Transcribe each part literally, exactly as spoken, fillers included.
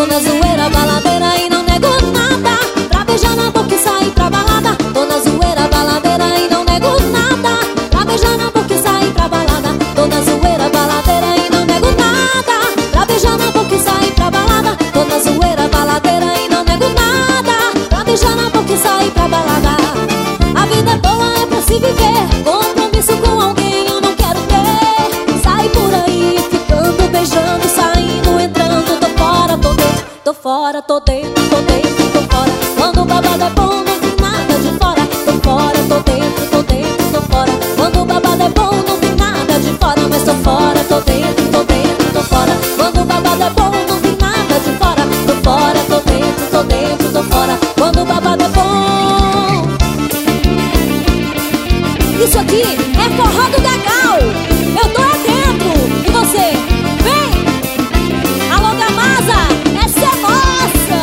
na zoeira, baladeira e não nego nada. Pra beijar na boca e sair pra balada. Tô na zoeira, baladeira e não nego nada. Pra beijar na boca e sair pra balada. Tô na zoeira, baladeira e não nego nada. Pra beijar na boca e sair pra balada. Tô na zoeira, baladeira e não nego nada. Pra beijar na boca e sair pra balada. A vida é boa, é pra se viver. Compromisso com alguém eu não quero ter. Sai por aí, ficando, beijando, saindo, entrando. Tô fora, tô dentro, tô fora, tô dentro, tô dentro, tô fora. Quando o babado é bom, não tem nada de fora. Tô fora, tô dentro, tô dentro, tô fora. Quando o babado é bom, não tem nada de fora. Mas tô fora, tô dentro, tô dentro, tô fora. Quando o babado é bom, não tem nada de fora. Tô fora, tô dentro, tô dentro, tô fora. Quando o babado é bom. Isso aqui é forró do Gagal. Eu tô é dentro. E você? Vem! Alô, Gamasa, essa é nossa!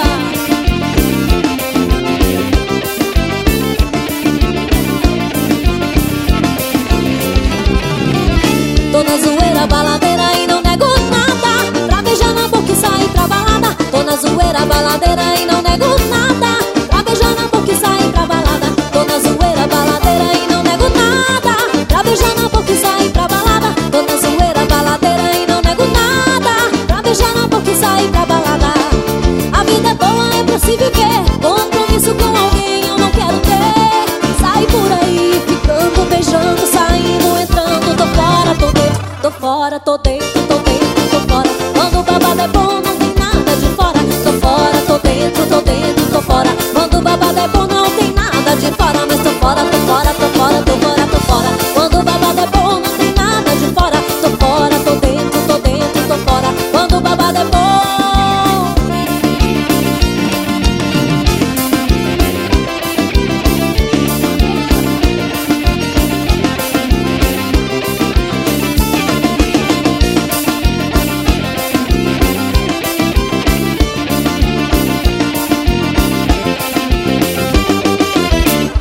Tô na zoeira, baladeira e não nego nada. Pra beijar na boca e sair pra balada. Tô na zoeira, baladeira e não nego nada. Pra beijar na boca e sair pra balada. Tô na zoeira, baladeira e não nego nada. Pra beijar na boca e sair pra balada. Tô na zoeira, baladeira e não nego nada. Pra beijar na boca e sair pra balada. A vida é boa, é pra se viver. Compromisso com alguém eu não quero ter. Sai por aí, ficando, beijando, saindo, entrando. Tô fora, tô dentro, tô fora, tô dentro, tô dentro, tô fora. Quando o babado é bom, não tem nada de fora. Tô fora, tô dentro, tô dentro, tô fora. Quando o babado é bom, não tem nada de fora. Mas tô fora, tô fora, tô fora, tô fora, tô fora.